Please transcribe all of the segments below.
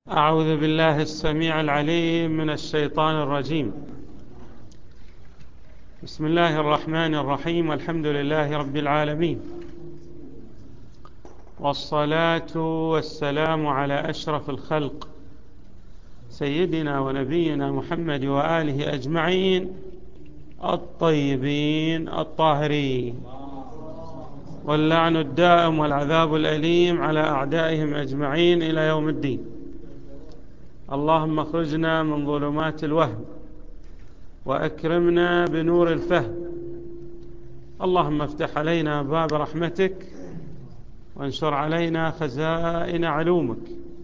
أعوذ بالله السميع العليم من الشيطان الرجيم. بسم الله الرحمن الرحيم، والحمد لله رب العالمين، والصلاة والسلام على أشرف الخلق سيدنا ونبينا محمد وآله أجمعين الطيبين الطاهرين، واللعن الدائم والعذاب الأليم على أعدائهم أجمعين إلى يوم الدين. اللهم اخرجنا من ظلمات الوهم وأكرمنا بنور الفهم. اللهم افتح علينا باب رحمتك وانشر علينا خزائن علومك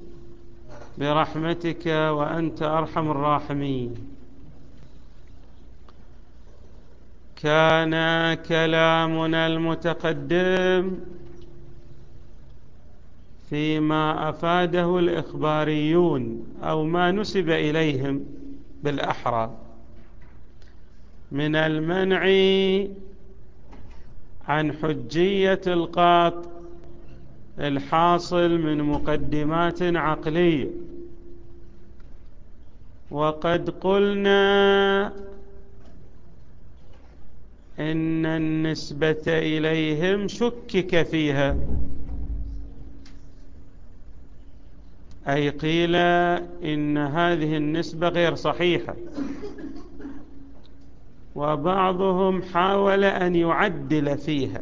برحمتك وأنت أرحم الراحمين. كان كلامنا المتقدم فيما أفاده الإخباريون أو ما نسب إليهم بالأحرى من المنع عن حجية القطع الحاصل من مقدمات عقلية. وقد قلنا إن النسبة إليهم شكك فيها، أي قيل إن هذه النسبة غير صحيحة، وبعضهم حاول أن يعدل فيها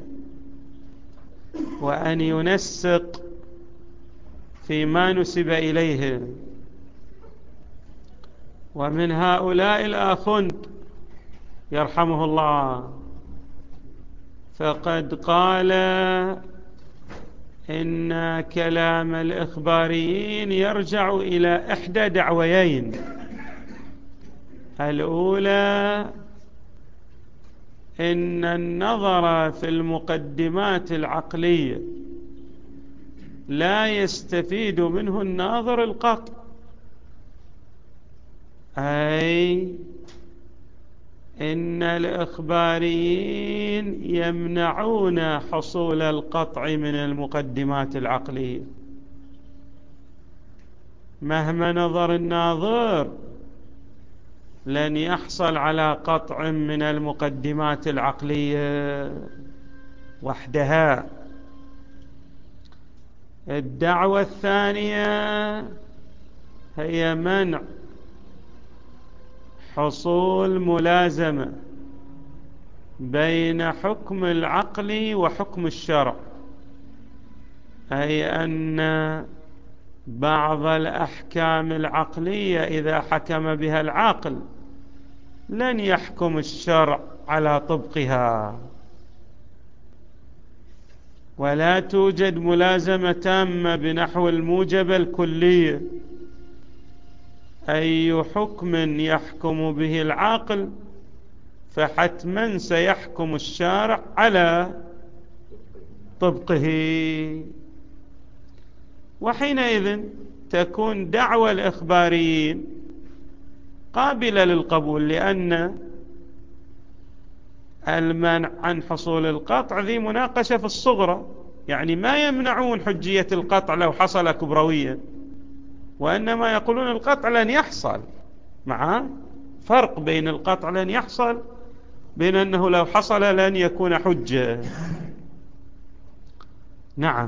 وأن ينسق فيما نسب إليه. ومن هؤلاء الآخوند يرحمه الله، فقد قال إن كلام الإخباريين يرجع إلى إحدى دعويين. الأولى إن النظر في المقدمات العقلية لا يستفيد منه الناظر القطع، أي إن الإخباريين يمنعون حصول القطع من المقدمات العقلية. مهما نظر الناظر لن يحصل على قطع من المقدمات العقلية وحدها. الدعوة الثانية هي منع حصول ملازمة بين حكم العقل وحكم الشرع، أي أن بعض الأحكام العقلية إذا حكم بها العقل لن يحكم الشرع على طبقها، ولا توجد ملازمة تامة بنحو الموجبة الكلية. أي حكم يحكم به العقل فحتما سيحكم الشارع على طبقه، وحينئذ تكون دعوى الإخباريين قابلة للقبول، لأن المنع عن حصول القطع ذي مناقشة في الصغرى، يعني ما يمنعون حجية القطع لو حصل كبرويا، وإنما يقولون القطع لن يحصل. مع فرق بين القطع لن يحصل بين أنه لو حصل لن يكون حجة. نعم،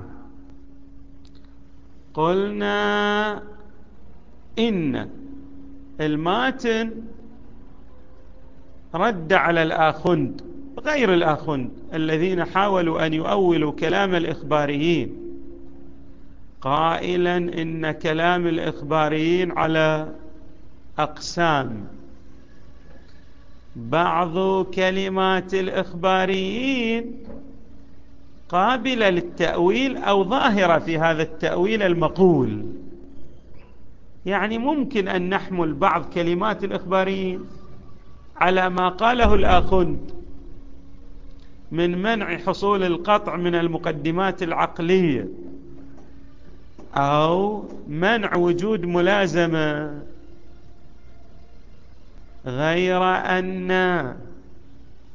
قلنا إن الماتن رد على الآخوند غير الآخوند الذين حاولوا أن يؤولوا كلام الإخباريين، قائلا إن كلام الإخباريين على أقسام. بعض كلمات الإخباريين قابلة للتأويل أو ظاهرة في هذا التأويل المقول، يعني ممكن أن نحمل بعض كلمات الإخباريين على ما قاله الآخوند من منع حصول القطع من المقدمات العقلية أو منع وجود ملازمة، غير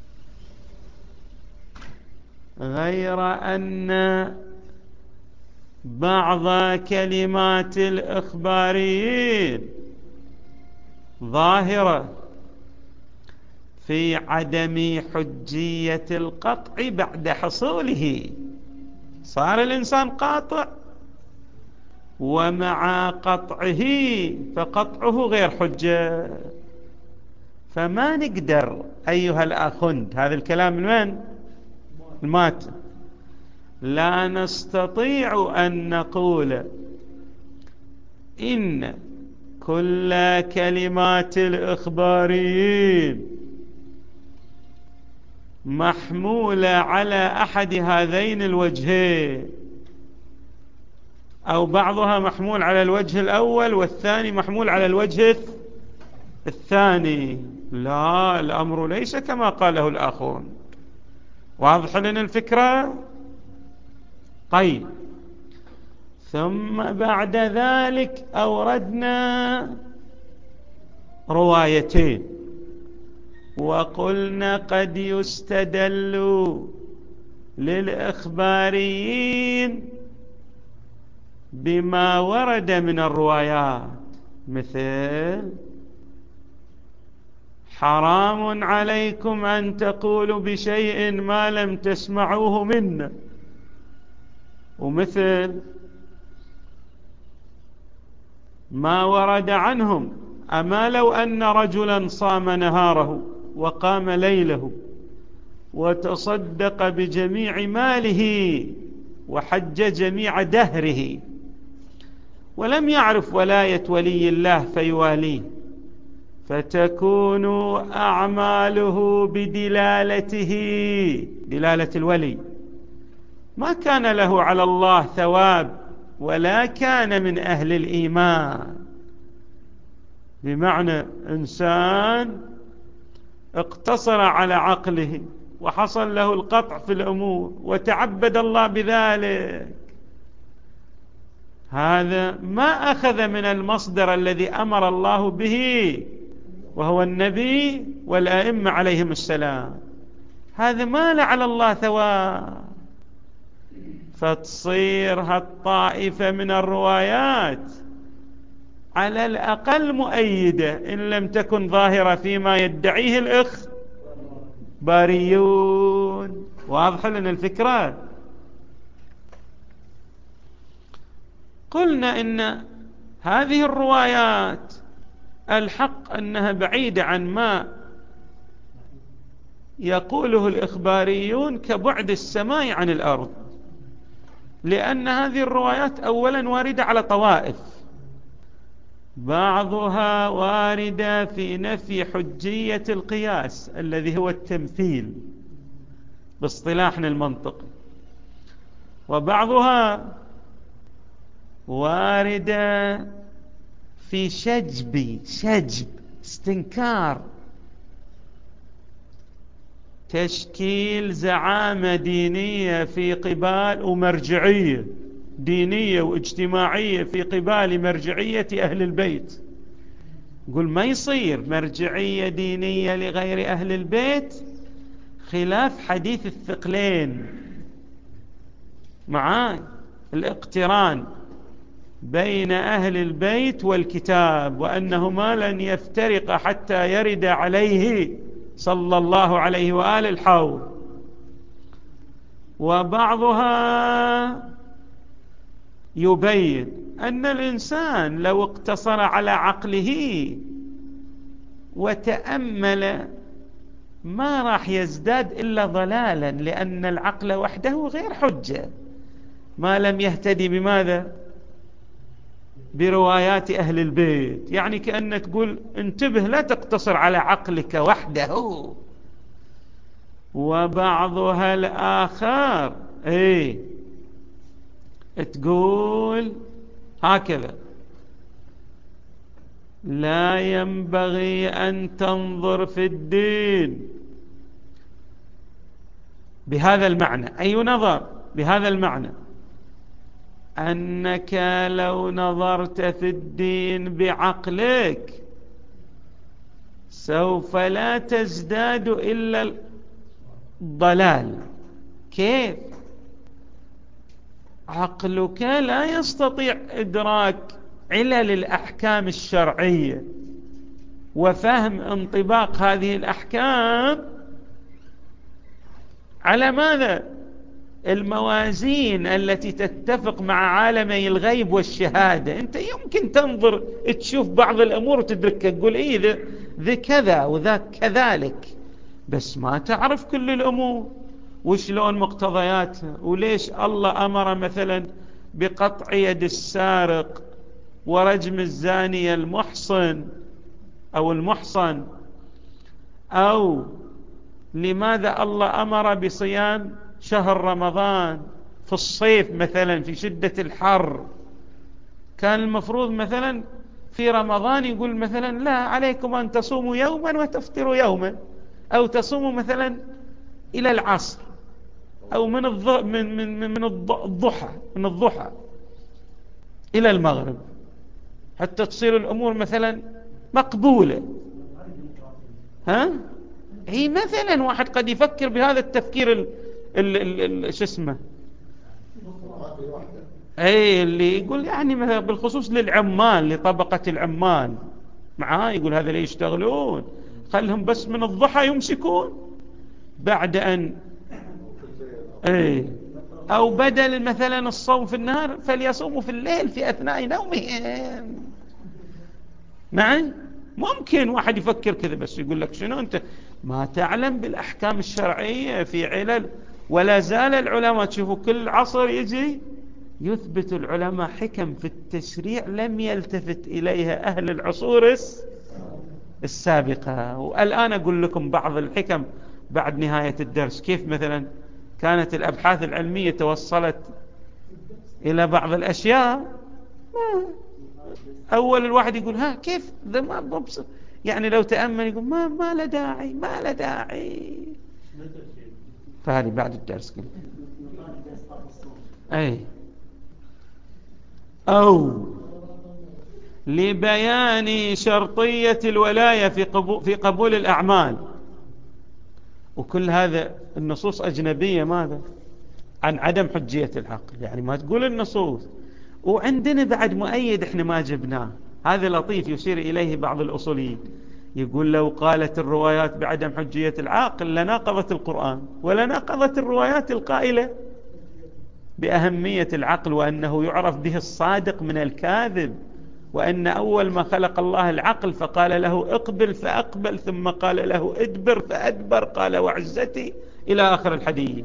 أن بعض كلمات الإخباريين ظاهرة في عدم حجية القطع بعد حصوله. صار الإنسان قاطع، ومع قطعه فقطعه غير حجة. فما نقدر أيها الأخند، هذا الكلام من وين؟ الماتن. لا نستطيع أن نقول إن كل كلمات الإخباريين محمولة على أحد هذين الوجهين، أو بعضها محمول على الوجه الأول والثاني محمول على الوجه الثاني. لا، الأمر ليس كما قاله الآخرون. واضح لنا الفكرة؟ طيب، ثم بعد ذلك أوردنا روايتين، وقلنا قد يستدل للإخباريين بما ورد من الروايات، مثل حرام عليكم أن تقولوا بشيء ما لم تسمعوه منا، ومثل ما ورد عنهم أما لو أن رجلا صام نهاره وقام ليله وتصدق بجميع ماله وحج جميع دهره ولم يعرف ولاية ولي الله فيواليه، فتكون أعماله بدلالته، دلالة الولي، ما كان له على الله ثواب ولا كان من أهل الإيمان. بمعنى إنسان اقتصر على عقله وحصل له القطع في الأمور وتعبد الله بذلك، هذا ما أخذ من المصدر الذي أمر الله به وهو النبي والأئمة عليهم السلام، هذا ما له على الله ثواب. فتصير هالطائفة من الروايات على الأقل مؤيدة إن لم تكن ظاهرة فيما يدعيه الإخباريون. واضح لنا الفكرة؟ قلنا إن هذه الروايات الحق أنها بعيدة عن ما يقوله الإخباريون كبعد السماء عن الأرض، لأن هذه الروايات أولا واردة على طوائف، بعضها واردة في نفي حجية القياس الذي هو التمثيل باصطلاحنا المنطقي، وبعضها واردة في شجب استنكار تشكيل زعامة دينية في قبال ومرجعية دينية واجتماعية في قبال مرجعية أهل البيت. يقول ما يصير مرجعية دينية لغير أهل البيت خلاف حديث الثقلين، معاي الاقتران بين أهل البيت والكتاب، وأنهما لن يفترق حتى يرد عليه صلى الله عليه وآله الحوض. وبعضها يبين أن الإنسان لو اقتصر على عقله وتأمل ما راح يزداد إلا ضلالا، لأن العقل وحده غير حجة ما لم يهتدي بماذا؟ بروايات أهل البيت. يعني كأنك تقول انتبه لا تقتصر على عقلك وحده. وبعضها الآخر تقول هكذا: لا ينبغي أن تنظر في الدين بهذا المعنى. أي نظر؟ بهذا المعنى أنك لو نظرت في الدين بعقلك سوف لا تزداد إلا الضلال. كيف؟ عقلك لا يستطيع إدراك علل الأحكام الشرعية وفهم انطباق هذه الأحكام على ماذا؟ الموازين التي تتفق مع عالمي الغيب والشهادة. أنت يمكن تنظر تشوف بعض الأمور وتدركها، تقول إيه ذا كذا وذاك كذلك، بس ما تعرف كل الأمور وشلون مقتضياتها، وليش الله أمر مثلا بقطع يد السارق ورجم الزانية المحصن أو المحصن، أو لماذا الله أمر بصيام شهر رمضان في الصيف مثلا في شدة الحر. كان المفروض مثلا في رمضان يقول مثلا لا عليكم أن تصوموا يوما وتفطروا يوما، أو تصوموا مثلا إلى العصر، أو من الضحى إلى المغرب، حتى تصير الأمور مثلا مقبولة. هي مثلا واحد قد يفكر بهذا التفكير شو اسمه، اللي يقول يعني مثلا بالخصوص للعمال، لطبقة العمال معاه، يقول هذا اللي يشتغلون خلهم بس من الضحى يمسكون، بعد أن أو بدل مثلا الصوم في النهار فليصوموا في الليل في أثناء نومهم. معي ممكن واحد يفكر كذا، بس يقول لك شنو أنت ما تعلم بالأحكام الشرعية في علل. ولا زال العلماء تشوفوا كل عصر يجي يثبت العلماء حكم في التشريع لم يلتفت إليها أهل العصور السابقة. والآن أقول لكم بعض الحكم بعد نهاية الدرس، كيف مثلا كانت الأبحاث العلمية توصلت إلى بعض الأشياء. أول الواحد يقول كيف ذا ما ببصر، يعني لو تأمل يقول ما له داعي، ما له داعي. فهذه بعد الدرس قلت أو لبيان شرطية الولاية في قبول الأعمال. وكل هذا النصوص أجنبية ماذا؟ عن عدم حجية العقل، يعني ما تقول النصوص. وعندنا بعد مؤيد احنا ما جبناه، هذا لطيف يشير إليه بعض الأصوليين، يقول لو قالت الروايات بعدم حجية العقل لناقضت القرآن ولناقضت الروايات القائلة بأهمية العقل، وأنه يعرف به الصادق من الكاذب، وأن أول ما خلق الله العقل فقال له اقبل فأقبل، ثم قال له ادبر فأدبر، قال وعزتي إلى آخر الحديث،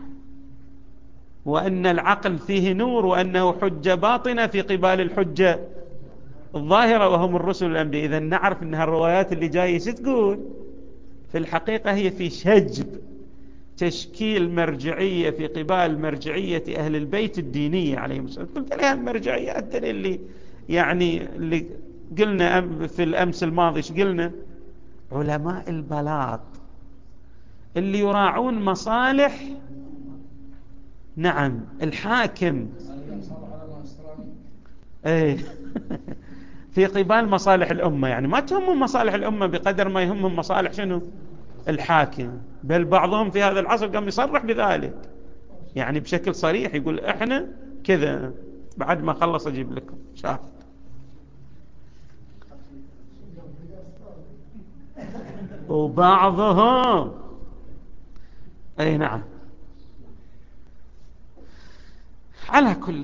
وأن العقل فيه نور، وأنه حجة باطنة في قبال الحجة الظاهرة وهم الرسل والأنبياء. إذن نعرف أنها الروايات اللي جاية تقول في الحقيقة هي في شجب تشكيل مرجعية في قبال مرجعية أهل البيت الدينية عليهم السلام. قلت لها المرجعيات الدليل اللي قلنا في الأمس الماضي، قلنا علماء البلاط اللي يراعون مصالح الحاكم في قبال مصالح الأمة، يعني ما تهمهم مصالح الأمة بقدر ما يهمهم مصالح شنو؟ الحاكم. بل بعضهم في هذا العصر قام يصرح بذلك، يعني بشكل صريح يقول احنا كذا. بعد ما خلص اجيب لكم شاف. وبعضهم نعم. على كل،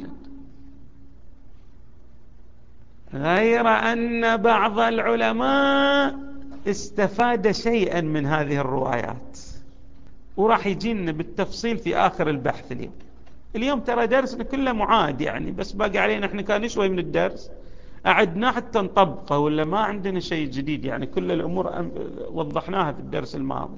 غير أن بعض العلماء استفاد شيئا من هذه الروايات، وراح يجينا بالتفصيل في آخر البحث. اليوم ترى درسنا كله معاد، يعني بس باقي علينا احنا كان شوي من الدرس أعدناه حتى نطبقه، ولا ما عندنا شيء جديد، يعني كل الأمور وضحناها في الدرس الماضي.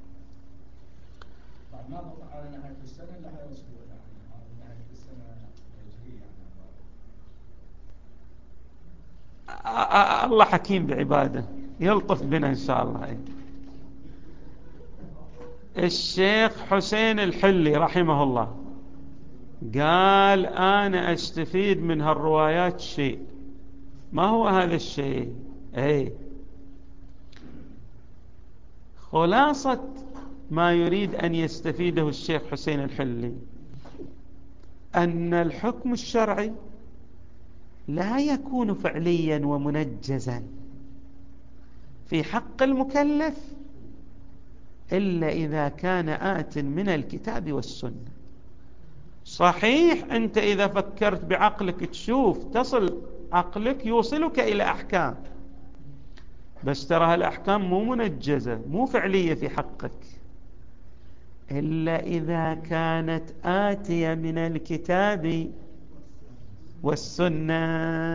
الله حكيم بعباده، يلطف بنا إن شاء الله. الشيخ حسين الحلي رحمه الله قال أنا أستفيد من هالروايات شيء. ما هو هذا الشيء؟ خلاصة ما يريد أن يستفيده الشيخ حسين الحلي أن الحكم الشرعي لا يكون فعليا ومنجزا في حق المكلف إلا إذا كان آت من الكتاب والسنة. صحيح أنت إذا فكرت بعقلك تشوف تصل عقلك يوصلك إلى أحكام، بس ترى الأحكام مو منجزة مو فعلية في حقك إلا إذا كانت آتية من الكتاب والسنة.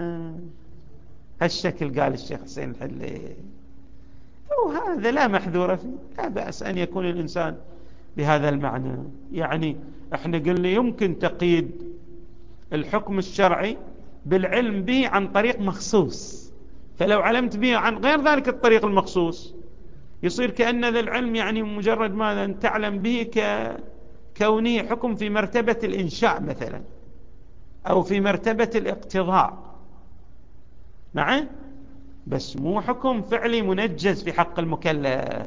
هالشكل قال الشيخ حسين الحلي، وهذا لا محذور فيه، لا بأس أن يكون الإنسان بهذا المعنى. يعني احنا قلنا يمكن تقييد الحكم الشرعي بالعلم به عن طريق مخصوص، فلو علمت به عن غير ذلك الطريق المخصوص يصير كأن ذا العلم يعني مجرد ماذا أن تعلم به ككونه حكم في مرتبة الإنشاء مثلا أو في مرتبة الاقتضاء، نعم، بس مو حكم فعلي منجز في حق المكلف.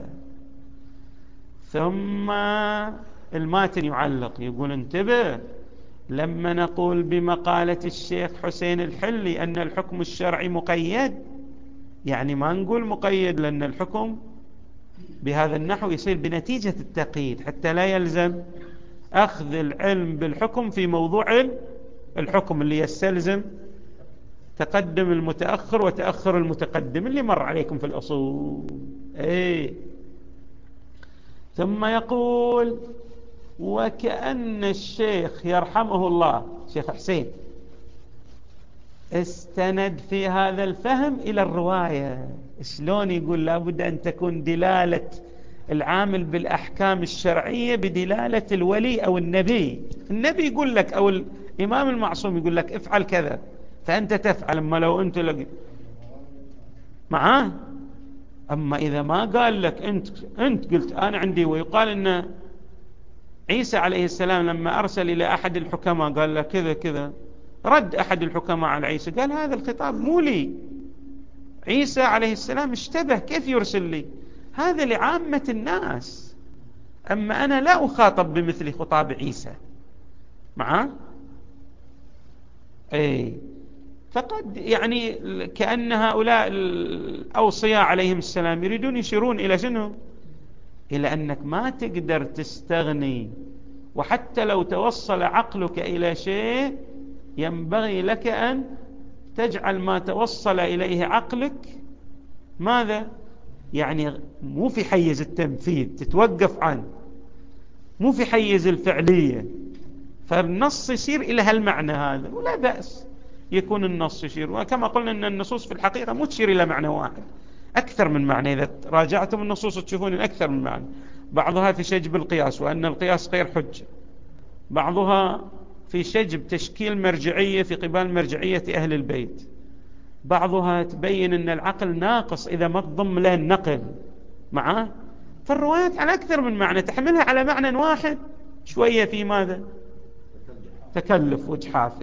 ثم الماتن يعلق يقول انتبه، لما نقول بمقالة الشيخ حسين الحلي أن الحكم الشرعي مقيد، يعني ما نقول مقيد لأن الحكم بهذا النحو يصير بنتيجة التقييد، حتى لا يلزم أخذ العلم بالحكم في موضوع الحكم اللي يستلزم تقدم المتأخر وتأخر المتقدم اللي مر عليكم في الأصول. ثم يقول وكأن الشيخ يرحمه الله شيخ حسين استند في هذا الفهم إلى الرواية. شلون يقول لابد أن تكون دلالة العامل بالأحكام الشرعية بدلالة الولي أو النبي يقول لك أو الإمام المعصوم يقول لك افعل كذا فأنت تفعل، أما لو أنت معاه. أما إذا ما قال لك أنت قلت أنا عندي، ويقال أن عيسى عليه السلام لما أرسل إلى أحد الحكماء قال له كذا كذا، رد أحد الحكماء على عيسى قال هذا الخطاب مو لي، عيسى عليه السلام اشتبه كيف يرسل لي، هذا لعامة الناس، أما أنا لا أخاطب بمثل خطاب عيسى. معاه فقد يعني كأن هؤلاء الأوصياء عليهم السلام يريدون يشيرون إلى شنو؟ إلى أنك ما تقدر تستغني، وحتى لو توصل عقلك إلى شيء ينبغي لك أن تجعل ما توصل إليه عقلك ماذا؟ يعني مو في حيز التنفيذ تتوقف عنه، مو في حيز الفعلية، فالنص يصير إلى هالمعنى هذا، ولا بأس يكون النص يشير. وكما قلنا أن النصوص في الحقيقة مو تشير إلى معنى واحد، أكثر من معنى. إذا راجعتم النصوص تشوفون أكثر من معنى، بعضها في شجب القياس وأن القياس غير حجة، بعضها في شجب تشكيل مرجعية في قبال مرجعية أهل البيت، بعضها تبين أن العقل ناقص إذا ما تضم له النقل معاه. فالروايات على أكثر من معنى، تحملها على معنى واحد شوية في ماذا؟ تكلف وجحاف.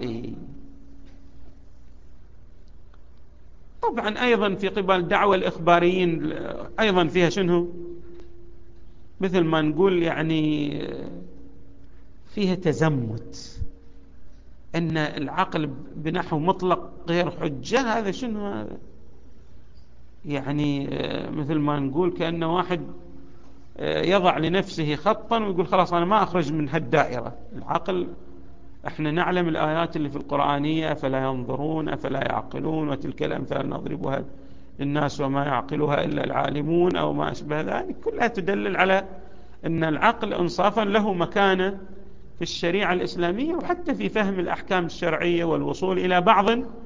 طبعا أيضا في قبال دعوة الإخباريين أيضا فيها شنو؟ مثل ما نقول يعني فيها تزمت، أن العقل بنحو مطلق غير حجة، هذا شنو هذا؟ يعني مثل ما نقول كأن واحد يضع لنفسه خطا ويقول خلاص أنا ما أخرج من هالدائرة. العقل احنا نعلم الآيات اللي في القرآنية أفلا ينظرون أفلا يعقلون وتلك الأمثال نضربها للناس وما يعقلها إلا العالمون أو ما أشبه ذلك، كلها تدلل على أن العقل إنصافا له مكانة في الشريعة الإسلامية وحتى في فهم الأحكام الشرعية والوصول إلى بعض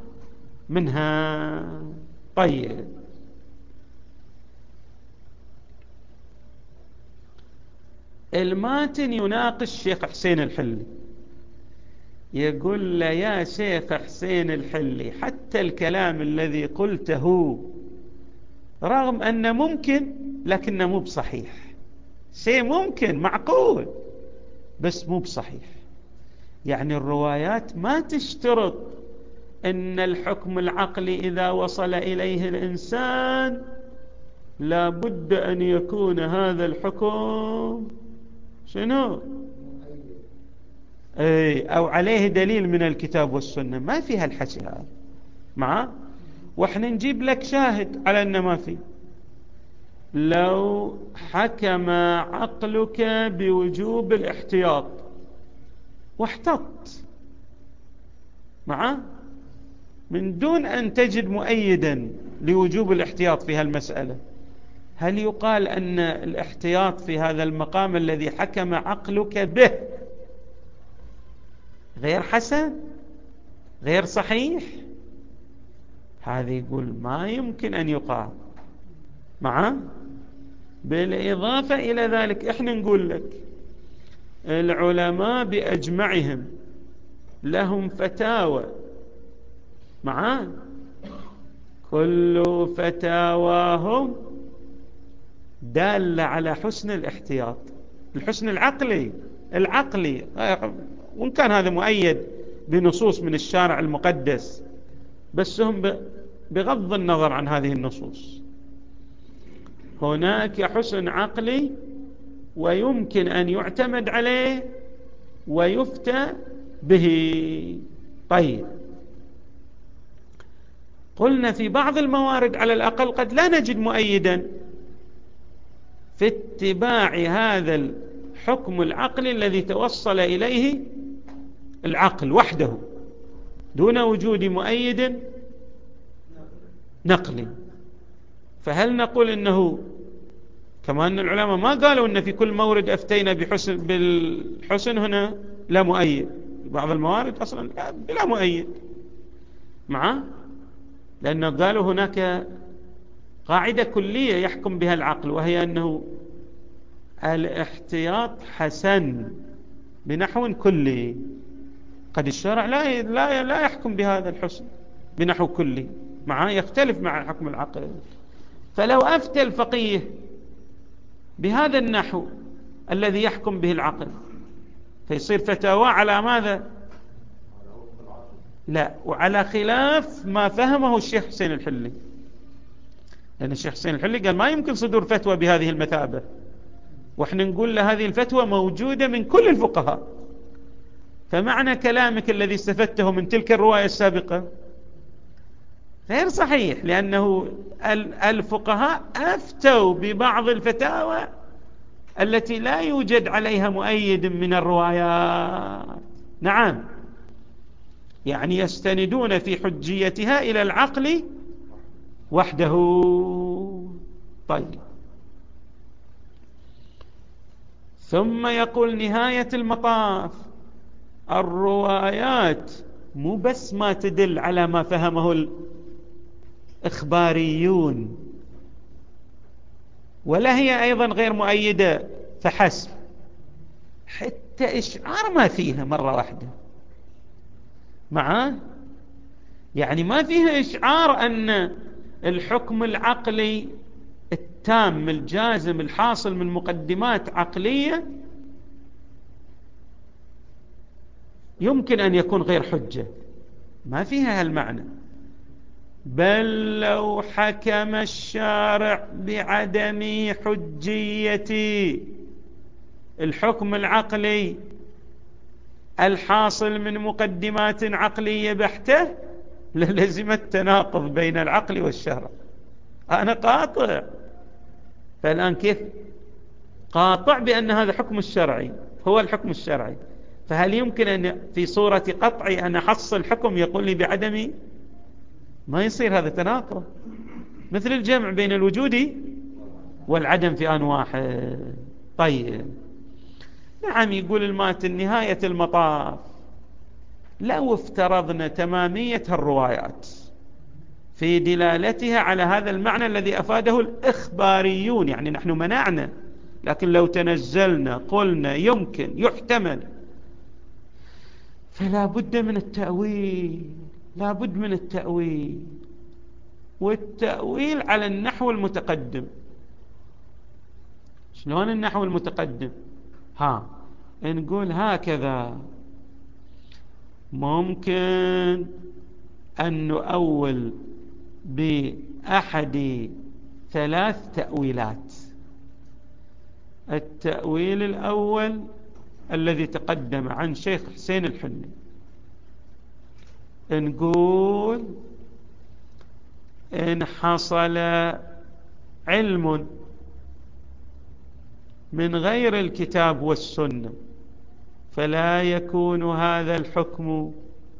منها. طيب، الماتن يناقش شيخ حسين الحلي، يقول له يا شيخ حسين الحلي حتى الكلام الذي قلته رغم أنه ممكن لكنه مو بصحيح، شيء ممكن معقول بس مو بصحيح. يعني الروايات ما تشترط أن الحكم العقلي إذا وصل إليه الإنسان لابد أن يكون هذا الحكم شنو؟ أو عليه دليل من الكتاب والسنة. ما فيها الحكي هذا وإحنا نجيب لك شاهد على أن ما في. لو حكم عقلك بوجوب الاحتياط واحتط من دون أن تجد مؤيدا لوجوب الاحتياط في هالمسألة، هل يقال أن الاحتياط في هذا المقام الذي حكم عقلك به غير حسن غير صحيح؟ هذا يقول ما يمكن أن يقال. بالإضافة إلى ذلك إحنا نقول لك العلماء بأجمعهم لهم فتاوى كل فتاواهم دالة على حسن الاحتياط، الحسن العقلي، وإن كان هذا مؤيد بنصوص من الشارع المقدس، بس هم بغض النظر عن هذه النصوص هناك حسن عقلي ويمكن أن يعتمد عليه ويفتى به. طيب، قلنا في بعض الموارد على الأقل قد لا نجد مؤيدا في اتباع هذا الحكم العقلي الذي توصل إليه العقل وحده دون وجود مؤيد نقلي. فهل نقول إنه كما أن العلماء ما قالوا إن في كل مورد أفتينا بالحسن هنا لا مؤيد، بعض الموارد أصلا بلا مؤيد لأنه قالوا هناك قاعدة كلية يحكم بها العقل، وهي أنه الاحتياط حسن بنحو كلي. قد الشرع لا يحكم بهذا الحسن بنحو كلي يختلف مع حكم العقل. فلو أفتى الفقيه بهذا النحو الذي يحكم به العقل فيصير فتاوى على ماذا؟ لا، وعلى خلاف ما فهمه الشيخ حسين الحلي، لأن الشيخ حسين الحلي قال ما يمكن صدور فتوى بهذه المثابة، وإحنا نقول له هذه الفتوى موجودة من كل الفقهاء. فمعنى كلامك الذي استفدته من تلك الرواية السابقة غير صحيح، لأنه الفقهاء أفتوا ببعض الفتاوى التي لا يوجد عليها مؤيد من الروايات. يعني يستندون في حجيتها إلى العقل وحده. طيب، ثم يقول نهاية المطاف الروايات مو بس ما تدل على ما فهمه الإخباريون، ولا هي أيضا غير مؤيدة فحسب، حتى إشعار ما فيها مرة واحدة يعني ما فيها إشعار أن الحكم العقلي التام الجازم الحاصل من مقدمات عقلية يمكن أن يكون غير حجة، ما فيها هالمعنى. بل لو حكم الشارع بعدم حجية الحكم العقلي الحاصل من مقدمات عقلية بحتة للزم التناقض بين العقل والشرع. أنا قاطع، فالآن كيف قاطع بأن هذا حكم الشرعي هو الحكم الشرعي، فهل يمكن أن في صورة قطعي أن أحصل حكم يقول لي بعدم؟ ما يصير، هذا تناقض، مثل الجمع بين الوجود والعدم في آن واحد. طيب، يقول الماتن نهاية المطاف لو افترضنا تمامية الروايات في دلالتها على هذا المعنى الذي أفاده الإخباريون، يعني نحن منعنا، لكن لو تنزلنا قلنا يمكن يحتمل، فلا بد من التأويل، لا بد من التأويل، والتأويل على النحو المتقدم. شلون النحو المتقدم؟ نقول هكذا: ممكن أن نؤول بأحد 3 تأويلات. التأويل الأول الذي تقدم عن شيخ حسين الحلي، نقول إن حصل علم من غير الكتاب والسنة فلا يكون هذا الحكم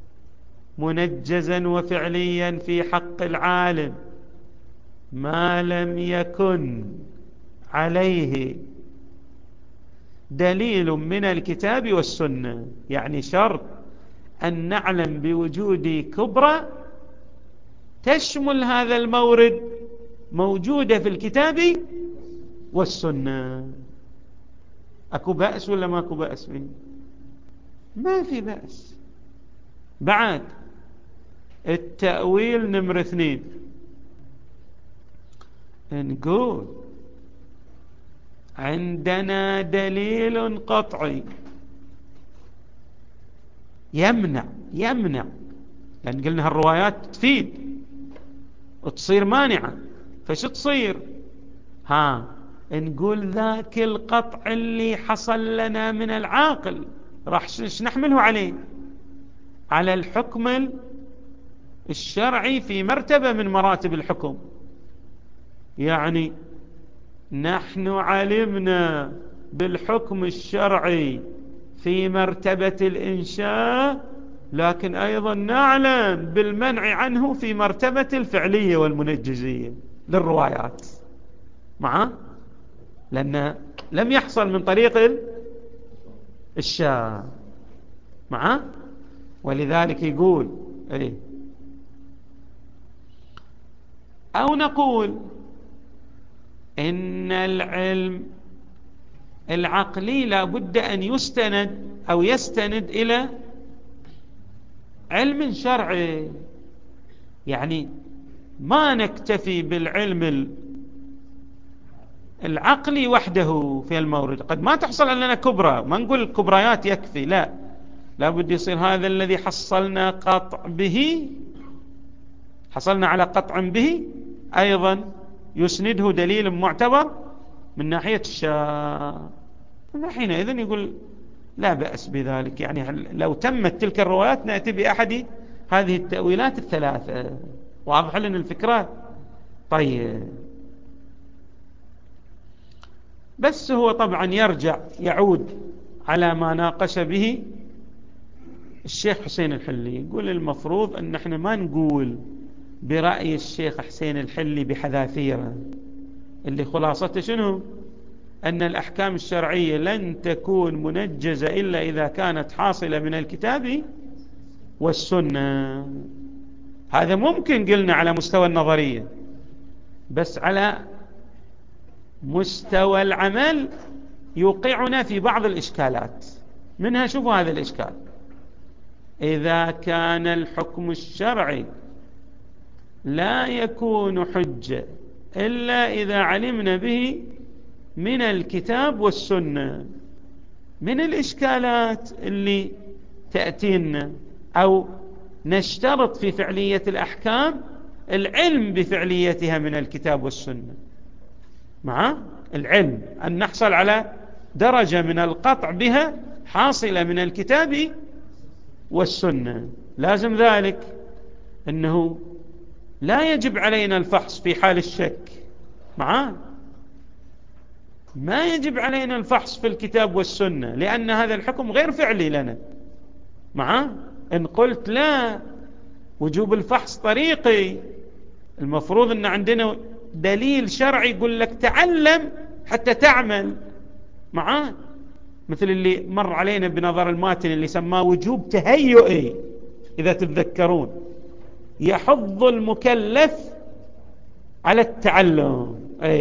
منجزا وفعليا في حق العالم ما لم يكن عليه دليل من الكتاب والسنة. يعني شرط أن نعلم بوجود كبرى تشمل هذا المورد موجودة في الكتاب والسنة. أكو بأس ولا ما أكو بأس فيه؟ ما في بأس. بعد التأويل نمرة 2، نقول عندنا دليل قطعي يمنع، لأن قلنا هالروايات تفيد وتصير مانعة، فشو تصير؟ نقول ذاك القطع اللي حصل لنا من العاقل راح نحمله عليه، على الحكم الشرعي في مرتبة من مراتب الحكم. يعني نحن علمنا بالحكم الشرعي في مرتبة الإنشاء، لكن أيضا نعلم بالمنع عنه في مرتبة الفعلية والمنجزية للروايات، لأن لم يحصل من طريق الشارع، ولذلك يقول أو نقول إن العلم العقلي لا بد أن يستند أو يستند إلى علم شرعي. يعني ما نكتفي بالعلم العقلي وحده في المورد، قد ما تحصل لنا كبرى، ما نقول الكبريات يكفي، لا بد يصير هذا الذي حصلنا على قطع به أيضا يسنده دليل معتبر من ناحية الشارع. حينئذ يقول لا بأس بذلك. يعني لو تمت تلك الروايات نأتي بأحد هذه التأويلات الثلاثة. واضح لنا الفكرة؟ طيب، بس هو طبعا يعود على ما ناقش به الشيخ حسين الحلي. يقول المفروض أن احنا ما نقول برأي الشيخ حسين الحلي بحذافيره، اللي خلاصته شنو؟ أن الأحكام الشرعية لن تكون منجزة إلا إذا كانت حاصلة من الكتاب والسنة. هذا ممكن قلنا على مستوى النظرية، بس على مستوى العمل يوقعنا في بعض الإشكالات. منها شوفوا هذا الإشكال: إذا كان الحكم الشرعي لا يكون حجة إلا إذا علمنا به من الكتاب والسنة، من الإشكالات اللي تأتينا أو نشترط في فعلية الأحكام العلم بفعليتها من الكتاب والسنة، مع العلم أن نحصل على درجة من القطع بها حاصلة من الكتاب والسنة. لازم ذلك أنه لا يجب علينا الفحص في حال الشك، ما يجب علينا الفحص في الكتاب والسنة، لأن هذا الحكم غير فعلي لنا. إن قلت لا، وجوب الفحص طريقي، المفروض أن عندنا دليل شرعي يقول لك تعلم حتى تعمل، مثل اللي مر علينا بنظر الماتن اللي سماه وجوب تهيئي، إذا تتذكرون، يحض المكلف على التعلم.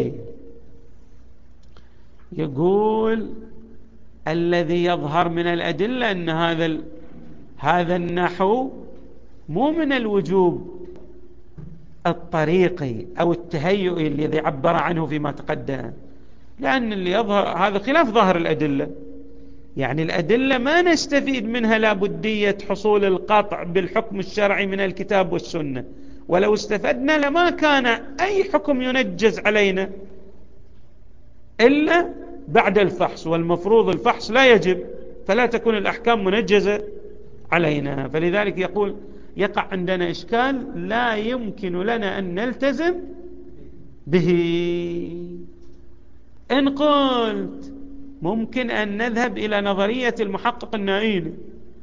يقول الذي يظهر من الأدلة أن هذا النحو مو من الوجوب الطريقي أو التهيئي الذي عبر عنه فيما تقدم، لأن اللي يظهر هذا خلاف ظاهر الأدلة. يعني الأدلة ما نستفيد منها لابدية حصول القطع بالحكم الشرعي من الكتاب والسنة، ولو استفدنا لما كان أي حكم ينجز علينا إلا بعد الفحص، والمفروض الفحص لا يجب فلا تكون الأحكام منجزة علينا. فلذلك يقول يقع عندنا إشكال لا يمكن لنا أن نلتزم به. إن قلت ممكن أن نذهب إلى نظرية المحقق النائيني،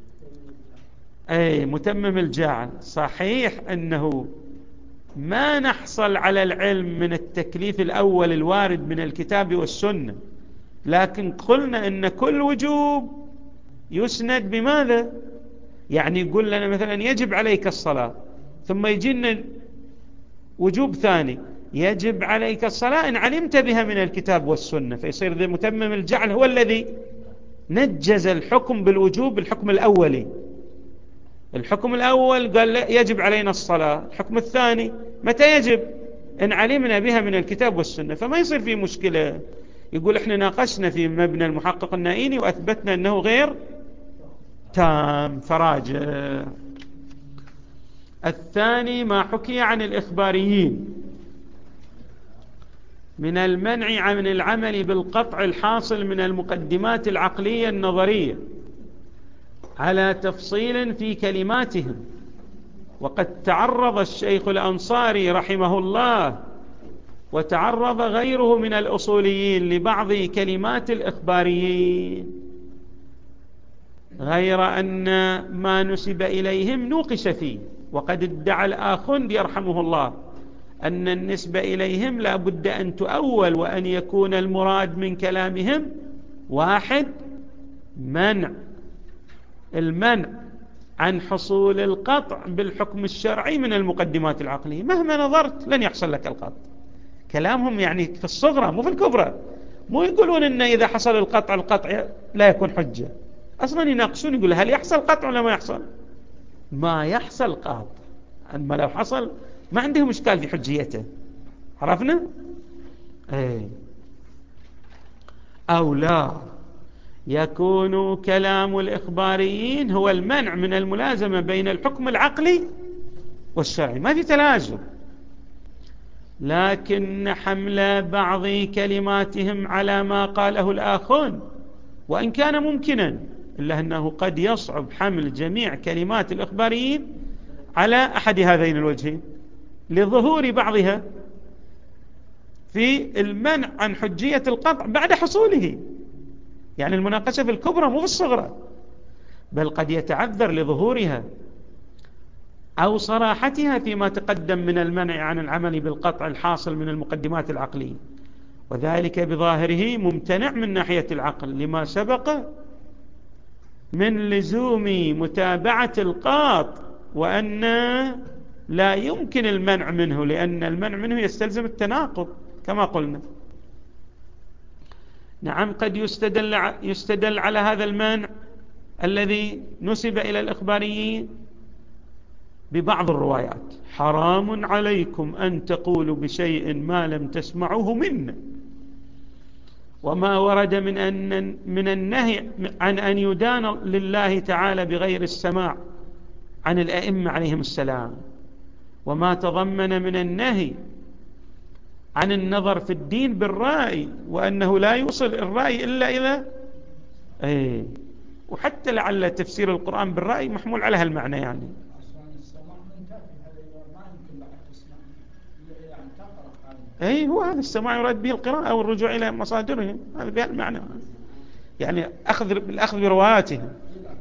أي متمم الجعل، صحيح أنه ما نحصل على العلم من التكليف الأول الوارد من الكتاب والسنة، لكن قلنا أن كل وجوب يسند بماذا؟ يعني يقول لنا مثلا يجب عليك الصلاة، ثم يجينا وجوب ثاني يجب عليك الصلاة إن علمت بها من الكتاب والسنة، فيصير ذا متمم الجعل هو الذي نجز الحكم بالوجوب بالحكم الأولي. الحكم الأول قال يجب علينا الصلاة، الحكم الثاني متى يجب؟ إن علمنا بها من الكتاب والسنة. فما يصير في مشكلة. يقول إحنا ناقشنا في مبنى المحقق النائيني وأثبتنا أنه غير تام، فراجع. الثاني ما حكي عن الإخباريين من المنع عن العمل بالقطع الحاصل من المقدمات العقلية النظرية على تفصيل في كلماتهم. وقد تعرض الشيخ الأنصاري رحمه الله وتعرض غيره من الأصوليين لبعض كلمات الإخباريين، غير أن ما نسب إليهم نوقش فيه. وقد ادعى الآخوند يرحمه الله أن النسبة إليهم لا بد أن تؤول، وأن يكون المراد من كلامهم واحد، المنع عن حصول القطع بالحكم الشرعي من المقدمات العقلية. مهما نظرت لن يحصل لك القطع. كلامهم يعني في الصغرى مو في الكبرى. مو يقولون إن إذا حصل القطع لا يكون حجة. أصلا يناقشون يقول هل يحصل قطع ولا ما يحصل؟ ما يحصل قطع. أما لو حصل ما عندهم إشكال في حجيته. عرفنا؟ أو لا يكون كلام الإخباريين هو المنع من الملازمة بين الحكم العقلي والشرعي، ما في تلازم، لكن حمل بعض كلماتهم على ما قاله الآخون وإن كان ممكنا، إلا أنه قد يصعب حمل جميع كلمات الإخباريين على أحد هذين الوجهين لظهور بعضها في المنع عن حجية القطع بعد حصوله. يعني المناقشة في الكبرى مو في الصغرى، بل قد يتعذر لظهورها أو صراحتها فيما تقدم من المنع عن العمل بالقطع الحاصل من المقدمات العقلية، وذلك بظاهره ممتنع من ناحية العقل لما سبق من لزوم متابعة القاط، وأن لا يمكن المنع منه، لأن المنع منه يستلزم التناقض كما قلنا. نعم، قد يستدل على هذا المنع الذي نسب إلى الإخباريين ببعض الروايات: حرام عليكم أن تقولوا بشيء ما لم تسمعوه منا، وما ورد من النهي عن أن يدان لله تعالى بغير السماع عن الأئمة عليهم السلام، وما تضمن من النهي عن النظر في الدين بالرأي، وأنه لا يوصل الرأي إلا إذا وحتى لعل تفسير القرآن بالرأي محمول على هالمعنى. يعني هو هذا السماع يراد به القراءة أو الرجوع إلى مصادرهم، هذا بهذا المعنى، يعني الأخذ برواياتهم.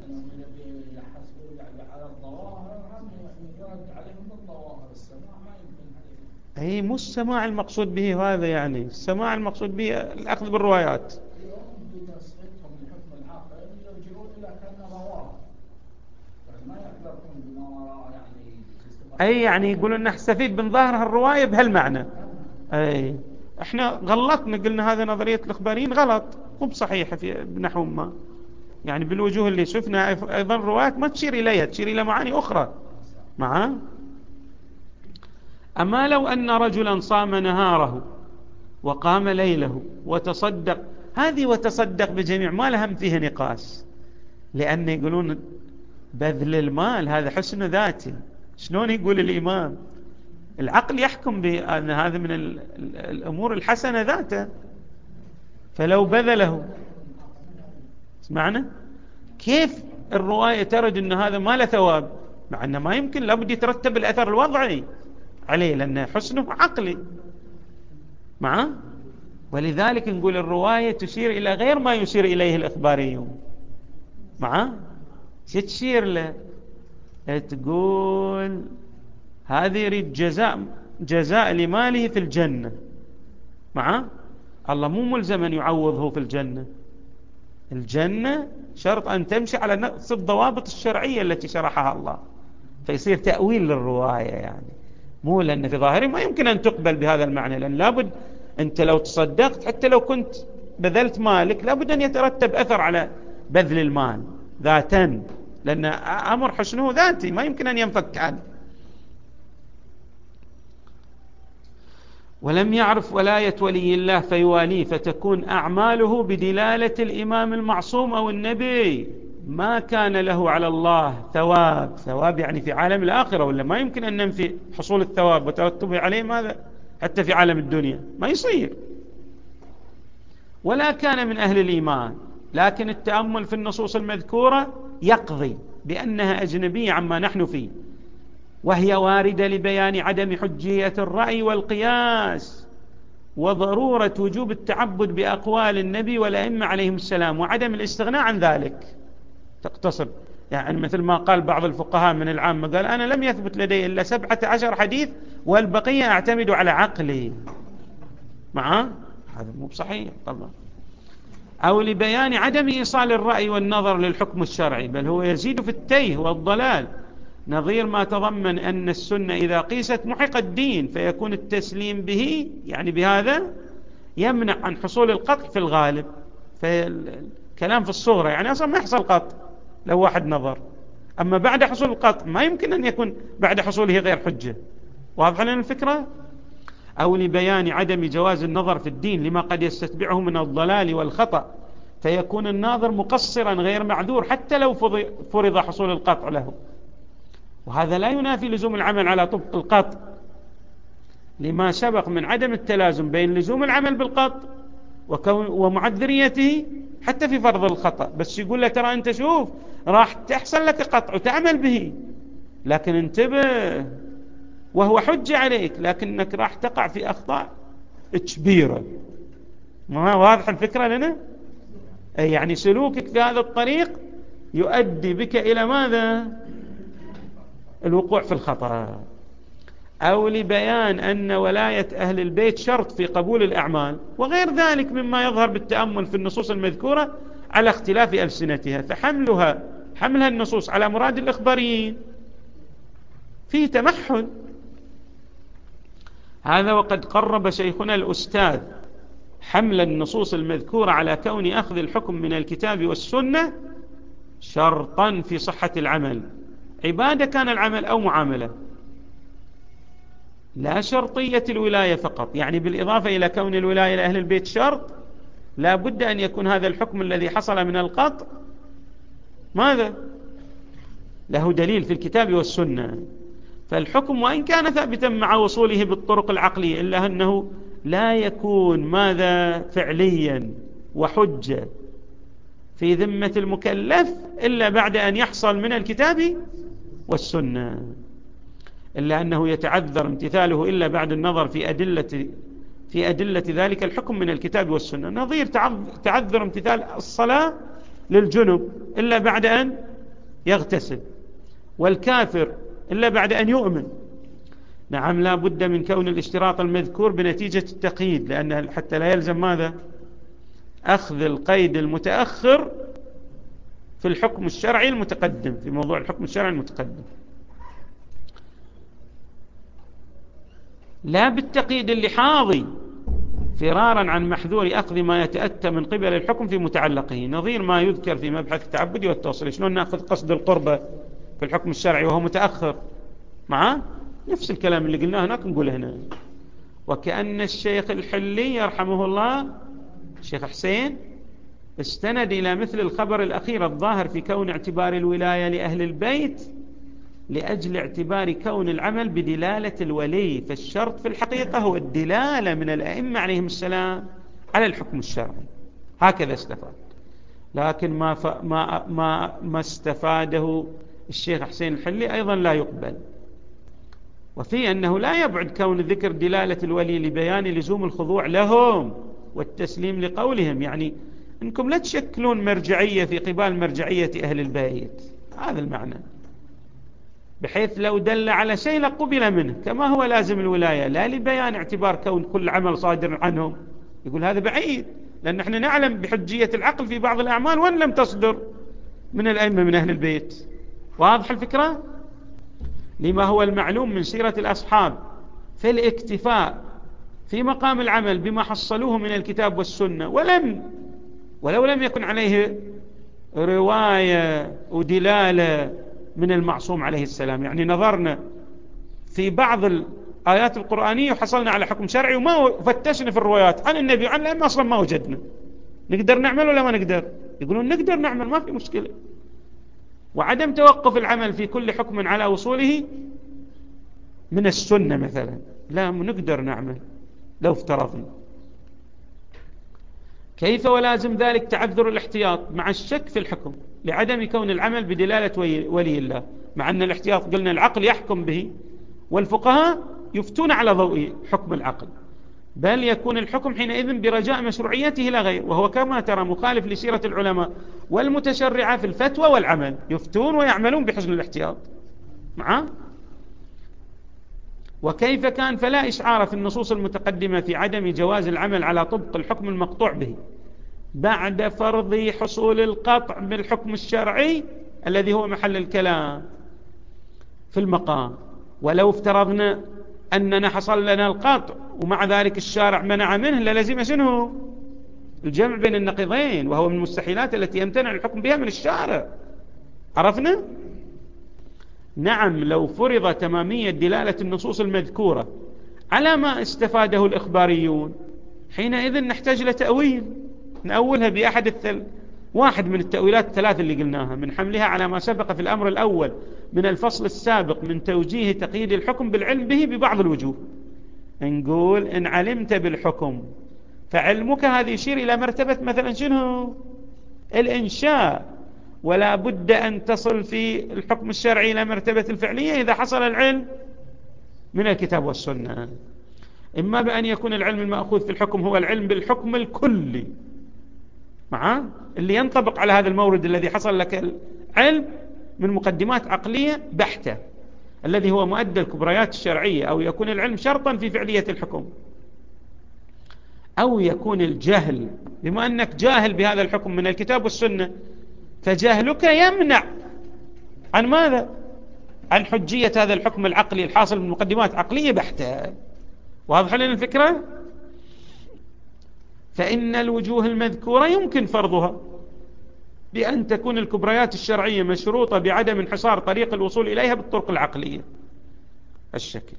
مو السماع المقصود به هذا، يعني السماع المقصود به الأخذ بالروايات. يعني يقولون نستفيد من ظاهر الرواية بهالمعنى. احنا غلطنا، قلنا هذا نظرية الإخباريين غلط، مو بصحيحة في نحو ما، يعني بالوجوه اللي شفنا أيضا روايات ما تشير إليها، تشير إلى معاني أخرى معاه. أما لو أن رجلا صام نهاره وقام ليله وتصدق، هذه وتصدق بجميع ما لهم فيه نقاش، لأن يقولون بذل المال هذا حسن ذاتي. شلون يقول الإمام؟ العقل يحكم بأن هذا من الأمور الحسنة ذاته، فلو بذله، اسمعنا، كيف الرواية ترد أن هذا ما له ثواب، مع أنه ما يمكن، لابد يترتب الأثر الوضعي عليه لأن حسنه عقلي معه. ولذلك نقول الرواية تشير إلى غير ما يشير إليه الإخباريون معه. شو تشير له؟ تقول هذا يريد جزاء لماله في الجنة معه. الله مو ملزم أن يعوضه في الجنة. الجنة شرط أن تمشي على نفس الضوابط الشرعية التي شرحها الله، فيصير تأويل للرواية يعني، مو لأن في ظاهره ما يمكن أن تقبل بهذا المعنى، لأن لابد أنت لو تصدقت حتى لو كنت بذلت مالك لابد أن يترتب أثر على بذل المال ذاتا، لأن أمر حسنه ذاتي ما يمكن أن ينفك عنه. ولم يعرف ولاية ولي الله فيواليه، فتكون أعماله بدلالة الإمام المعصوم أو النبي، ما كان له على الله ثواب يعني في عالم الآخرة، ولا ما يمكن أن ننفي حصول الثواب وترتبه عليه ماذا حتى في عالم الدنيا، ما يصير. ولا كان من أهل الإيمان، لكن التأمل في النصوص المذكورة يقضي بأنها أجنبية عما نحن فيه، وهي واردة لبيان عدم حجية الرأي والقياس، وضرورة وجوب التعبد بأقوال النبي والأئمة عليهم السلام، وعدم الاستغناء عن ذلك. تقتصر يعني مثل ما قال بعض الفقهاء من العامة، قال أنا لم يثبت لدي إلا 17 حديث والبقية أعتمد على عقلي. معه هذا مو بصحيح طبعا. أو لبيان عدم إيصال الرأي والنظر للحكم الشرعي، بل هو يزيد في التيه والضلال، نظير ما تضمن أن السنة إذا قيست محق الدين، فيكون التسليم به يعني بهذا يمنع عن حصول القطع في الغالب. فالكلام في الصغرى يعني أصلا ما يحصل قطع لو واحد نظر، أما بعد حصول القطع ما يمكن أن يكون بعد حصوله غير حجة. واضح لنا الفكرة؟ أو لبيان عدم جواز النظر في الدين لما قد يستتبعه من الضلال والخطأ، فيكون الناظر مقصرا غير معذور حتى لو فرض حصول القطع له. وهذا لا ينافي لزوم العمل على طبق القطع، لما سبق من عدم التلازم بين لزوم العمل بالقطع ومعذريته حتى في فرض الخطأ. بس يقول له ترى أنت شوف راح تحصل لك قطع وتعمل به، لكن انتبه وهو حجة عليك، لكنك راح تقع في أخطاء كبيرة. ما واضح الفكرة لنا؟ أي يعني سلوكك في هذا الطريق يؤدي بك إلى ماذا؟ الوقوع في الخطأ. أو لبيان أن ولاية أهل البيت شرط في قبول الأعمال، وغير ذلك مما يظهر بالتأمل في النصوص المذكورة على اختلاف ألسنتها، فحملها النصوص على مراد الإخباريين فيه تمحل. هذا وقد قرب شيخنا الأستاذ حمل النصوص المذكورة على كون أخذ الحكم من الكتاب والسنة شرطا في صحة العمل، عبادة كان العمل أو معاملة، لا شرطية الولاية فقط. يعني بالإضافة إلى كون الولاية لأهل البيت شرط، لا بد أن يكون هذا الحكم الذي حصل من القطع ماذا؟ له دليل في الكتاب والسنة. فالحكم وإن كان ثابتا مع وصوله بالطرق العقلية، إلا أنه لا يكون ماذا؟ فعليا وحجة في ذمة المكلف إلا بعد أن يحصل من الكتاب والسنة، إلا أنه يتعذر امتثاله إلا بعد النظر في أدلة ذلك الحكم من الكتاب والسنة. نظير تعذر امتثال الصلاة للجنب إلا بعد أن يغتسل، والكافر إلا بعد أن يؤمن. نعم لا بد من كون الاشتراط المذكور بنتيجة التقييد، لأن حتى لا يلزم ماذا؟ أخذ القيد المتأخر في الحكم الشرعي المتقدم، في موضوع الحكم الشرعي المتقدم، لا بالتقييد اللحاظي فرارا عن محذور أخذ ما يتأتى من قبل الحكم في متعلقه، نظير ما يذكر في مبحث التعبد والتوصيل. شلون نأخذ قصد القربة في الحكم الشرعي وهو متأخر؟ معه نفس الكلام اللي قلناه هناك نقول هنا. وكأن الشيخ الحلي يرحمه الله الشيخ حسين استند إلى مثل الخبر الأخير الظاهر في كون اعتبار الولاية لأهل البيت لأجل اعتبار كون العمل بدلالة الولي، فالشرط في الحقيقة هو الدلالة من الأئمة عليهم السلام على الحكم الشرعي. هكذا استفاد. لكن ما استفاده الشيخ حسين الحلي أيضا لا يقبل. وفي أنه لا يبعد كون ذكر دلالة الولي لبيان لزوم الخضوع لهم والتسليم لقولهم، يعني إنكم لا تشكلون مرجعية في قبال مرجعية أهل البيت، هذا المعنى، بحيث لو دل على شيء لقبل منه كما هو لازم الولاية، لا لبيان اعتبار كون كل عمل صادر عنهم. يقول هذا بعيد، لأن احنا نعلم بحجية العقل في بعض الأعمال وإن لم تصدر من الأئمة من أهل البيت. واضح الفكرة؟ لما هو المعلوم من سيرة الأصحاب في الاكتفاء في مقام العمل بما حصلوه من الكتاب والسنة، ولو لم يكن عليه رواية ودلالة من المعصوم عليه السلام. يعني نظرنا في بعض الآيات القرآنية وحصلنا على حكم شرعي وما فتشنا في الروايات عن النبي وعن الأئمة أصلا ما وجدنا، نقدر نعمل ولا ما نقدر؟ يقولون نقدر نعمل، ما في مشكلة. وعدم توقف العمل في كل حكم على وصوله من السنة مثلا، لا نقدر نعمل لو افترضنا. كيف ولازم ذلك تعذر الاحتياط مع الشك في الحكم لعدم كون العمل بدلالة ولي الله، مع أن الاحتياط قلنا العقل يحكم به والفقهاء يفتون على ضوء حكم العقل، بل يكون الحكم حينئذ برجاء مشروعيته لا غير، وهو كما ترى مخالف لسيرة العلماء والمتشرعة في الفتوى والعمل، يفتون ويعملون بحسن الاحتياط معه. وكيف كان فلا إشعار في النصوص المتقدمة في عدم جواز العمل على طبق الحكم المقطوع به بعد فرض حصول القطع بالحكم الشرعي الذي هو محل الكلام في المقام. ولو افترضنا أننا حصل لنا القطع ومع ذلك الشارع منع منه للزم شنو؟ الجمع بين النقيضين، وهو من المستحيلات التي يمتنع الحكم بها من الشارع. عرفنا؟ نعم، لو فرض تمامية دلالة النصوص المذكورة على ما استفاده الإخباريون حينئذ نحتاج لتأويل، نأولها بأحد واحد من التأويلات الثلاث اللي قلناها، من حملها على ما سبق في الأمر الأول من الفصل السابق من توجيه تقييد الحكم بالعلم به ببعض الوجوه. نقول إن علمت بالحكم فعلمك هذا يشير إلى مرتبة مثلا شنو؟ الإنشاء، ولا بد أن تصل في الحكم الشرعي إلى مرتبة الفعلية إذا حصل العلم من الكتاب والسنة. إما بأن يكون العلم المأخوذ في الحكم هو العلم بالحكم الكلي اللي ينطبق على هذا المورد الذي حصل لك العلم من مقدمات عقلية بحتة الذي هو مؤدى الكبريات الشرعية، أو يكون العلم شرطا في فعلية الحكم، أو يكون الجهل بما أنك جاهل بهذا الحكم من الكتاب والسنة فجهلك يمنع عن ماذا؟ عن حجية هذا الحكم العقلي الحاصل من مقدمات عقلية بحتة. واضح لنا الفكرة؟ فإن الوجوه المذكورة يمكن فرضها بأن تكون الكبريات الشرعية مشروطة بعدم انحصار طريق الوصول إليها بالطرق العقلية الشكل،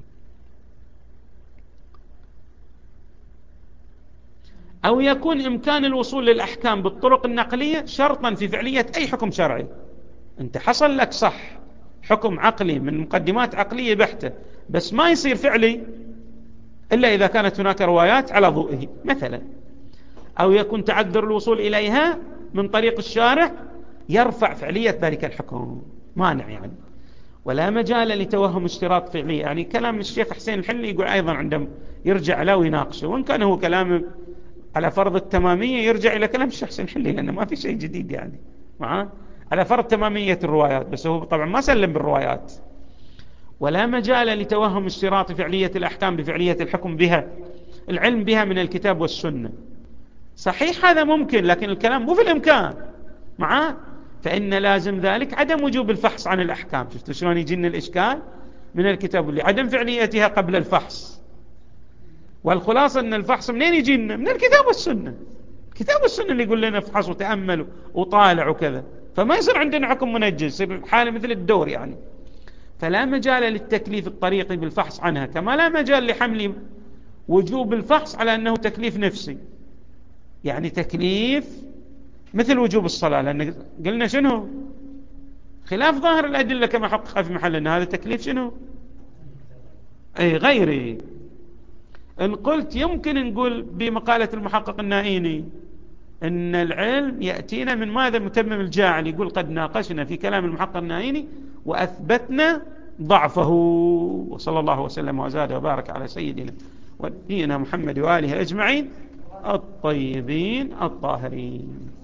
أو يكون إمكان الوصول للأحكام بالطرق النقلية شرطا في فعلية أي حكم شرعي. أنت حصل لك صح حكم عقلي من مقدمات عقلية بحتة، بس ما يصير فعلي إلا إذا كانت هناك روايات على ضوئه مثلا، أو يكون تعذر الوصول إليها من طريق الشارع يرفع فعلية ذلك الحكم، مانع يعني. ولا مجال لتوهم اشتراط فعلية، يعني كلام الشيخ حسين الحلي يقول أيضا عندما يرجع له ويناقشه، وإن كان هو كلام على فرض التمامية يرجع إلى كلام الشيخ حسين الحلي لأنه ما في شيء جديد يعني على فرض تمامية الروايات، بس هو طبعا ما سلم بالروايات. ولا مجال لتوهم اشتراط فعلية الأحكام بفعلية الحكم بها، العلم بها من الكتاب والسنة. صحيح هذا ممكن، لكن الكلام مو في الإمكان فإن لازم ذلك عدم وجوب الفحص عن الأحكام. شفتوا شلون يجينا الإشكال من الكتاب لعدم فعليتها قبل الفحص، والخلاصة أن الفحص منين يجينا؟ من الكتاب والسنة. الكتاب والسنة اللي يقول لنا افحصوا وتأملوا وطالعوا كذا، فما يصير عندنا حكم منجز، يصير حالة مثل الدور يعني. فلا مجال للتكليف الطريقي بالفحص عنها، كما لا مجال لحمل وجوب الفحص على أنه تكليف نفسي، يعني تكليف مثل وجوب الصلاة، لأن قلنا شنو؟ خلاف ظاهر الأدلة كما حقق في محلنا، هذا تكليف شنو؟ أي غيري. إن قلت يمكن نقول بمقالة المحقق النائيني إن العلم يأتينا من ماذا؟ متمم الجاعل يقول قد ناقشنا في كلام المحقق النائيني وأثبتنا ضعفه. وصلى الله وسلم وزاد وبارك على سيدنا ونبينا محمد وآله أجمعين الطيبين الطاهرين.